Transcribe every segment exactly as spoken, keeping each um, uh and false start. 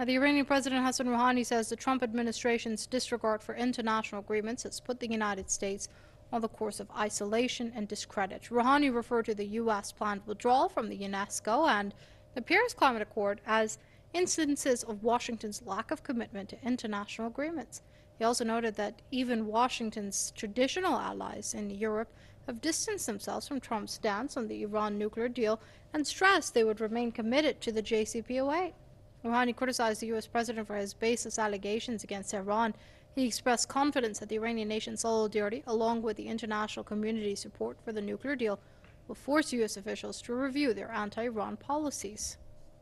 Now, the Iranian President Hassan Rouhani says the Trump administration's disregard for international agreements has put the United States on the course of isolation and discredit. Rouhani referred to the U S planned withdrawal from the UNESCO and the Paris Climate Accord as instances of Washington's lack of commitment to international agreements. He also noted that even Washington's traditional allies in Europe have distanced themselves from Trump's stance on the Iran nuclear deal and stressed they would remain committed to the J C P O A. Rouhani criticized the U S president for his baseless allegations against Iran. He expressed confidence that the Iranian nation's solidarity, along with the international community's support for the nuclear deal, will force U S officials to review their anti-Iran policies.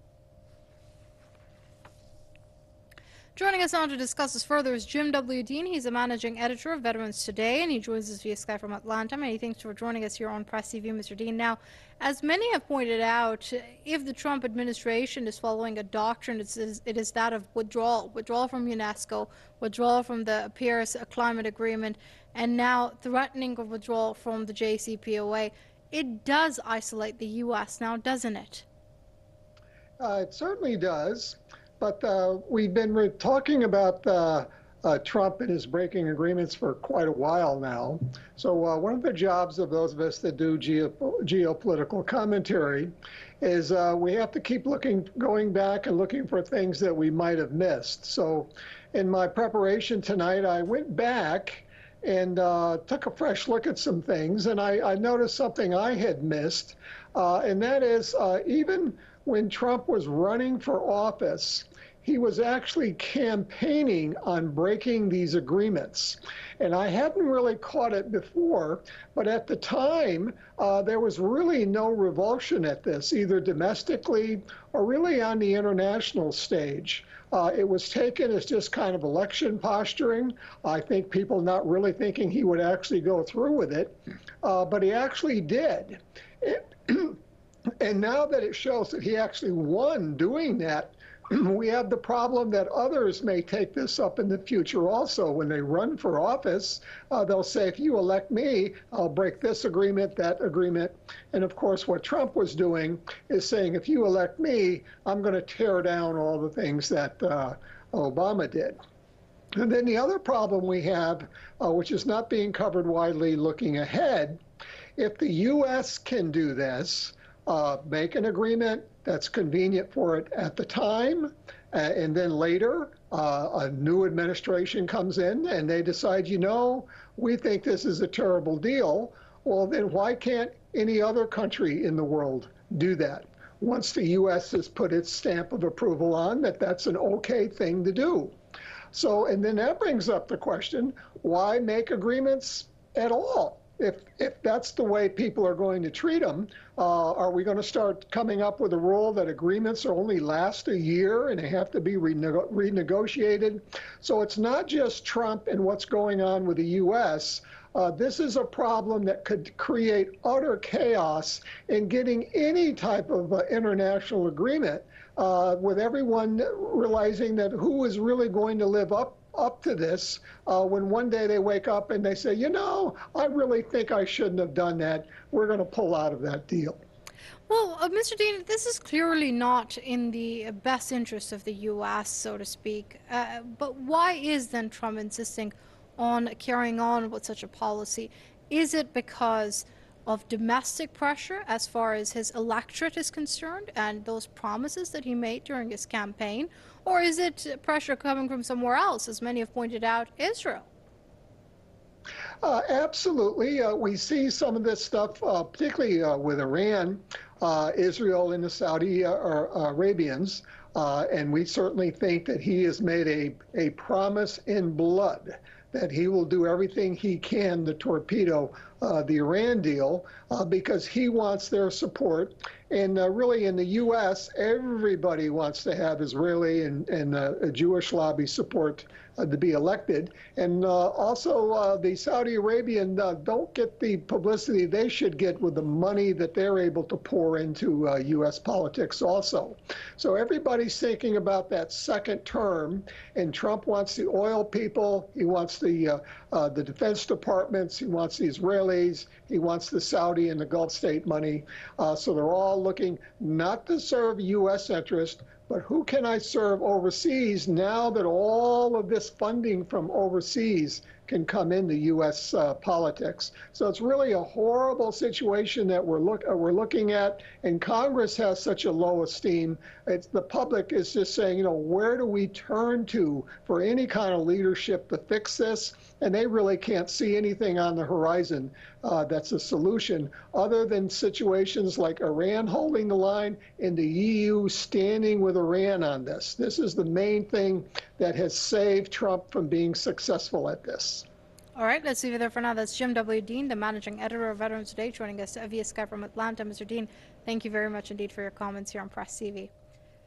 Joining us now to discuss this further is Jim W. Dean. He's a managing editor of Veterans Today, and he joins us via Skype from Atlanta. Many thanks for joining us here on Press T V, Mister Dean. Now, as many have pointed out, if the Trump administration is following a doctrine, it is, it is that of withdrawal, withdrawal from UNESCO, withdrawal from the Paris Climate Agreement, and now threatening a withdrawal from the J C P O A. It does isolate the U S now, doesn't it? Uh, it certainly does. But uh, we've been talking about uh, uh, Trump and his breaking agreements for quite a while now. So uh, one of the jobs of those of us that do geo geopolitical commentary is uh, we have to keep looking, going back and looking for things that we might have missed. So in my preparation tonight, I went back and uh, took a fresh look at some things, and I, I noticed something I had missed, uh, and that is uh, even when Trump was running for office, he was actually campaigning on breaking these agreements. And I hadn't really caught it before, but at the time, uh, there was really no revulsion at this, either domestically or really on the international stage. Uh, it was taken as just kind of election posturing. I think people not really thinking he would actually go through with it, uh, but he actually did. It, and now that it shows that he actually won doing that, we have the problem that others may take this up in the future also. When they run for office, uh, they'll say, if you elect me, I'll break this agreement, that agreement. And of course, what Trump was doing is saying, if you elect me, I'm going to tear down all the things that uh, Obama did. And then the other problem we have, uh, which is not being covered widely looking ahead, if the U S can do this, uh, make an agreement that's convenient for it at the time, uh, and then later uh, a new administration comes in and they decide, you know, we think this is a terrible deal. Well, then why can't any other country in the world do that? Once the U S has put its stamp of approval on that, that's an okay thing to do. So, and then that brings up the question, why make agreements at all? If, if that's the way people are going to treat them, uh, are we going to start coming up with a rule that agreements only last a year and they have to be renego renegotiated? So it's not just Trump and what's going on with the U S. Uh, this is a problem that could create utter chaos in getting any type of uh, international agreement, uh, with everyone realizing that who is really going to live up up to this uh, when one day they wake up and they say, you know, I really think I shouldn't have done that. We're going to pull out of that deal. Well, uh, Mister Dean, this is clearly not in the best interest of the U S, so to speak. Uh, but why is then Trump insisting on carrying on with such a policy? Is it because of domestic pressure as far as his electorate is concerned and those promises that he made during his campaign? Or is it pressure coming from somewhere else, as many have pointed out, Israel? Uh, absolutely. Uh, we see some of this stuff, uh, particularly uh, with Iran, uh, Israel, and the Saudi uh, Arabians. Uh, and we certainly think that he has made a, a promise in blood that he will do everything he can to torpedo uh, the Iran deal uh, because he wants their support. And uh, really in the U S, everybody wants to have Israeli and, and uh, Jewish lobby support uh, to be elected. And uh, also uh, the Saudi Arabian uh, don't get the publicity they should get with the money that they're able to pour into uh, U S politics also. So everybody's thinking about that second term, and Trump wants the oil people, he wants the, uh, uh, the defense departments, he wants the Israelis, he wants the Saudi and the Gulf state money. Uh, so they're all looking not to serve U S interest, but who can I serve overseas now that all of this funding from overseas can come into U S uh, politics? So it's really a horrible situation that we're look uh, we're looking at, and Congress has such a low esteem. It's the public is just saying, you know, where do we turn to for any kind of leadership to fix this? And they really can't see anything on the horizon uh, that's a solution other than situations like Iran holding the line and the E U standing with Iran on this. This is the main thing that has saved Trump from being successful at this. All right, let's leave it there for now. That's Jim W. Dean, the managing editor of Veterans Today, joining us via Skype from Atlanta. Mister Dean, thank you very much indeed for your comments here on Press T V.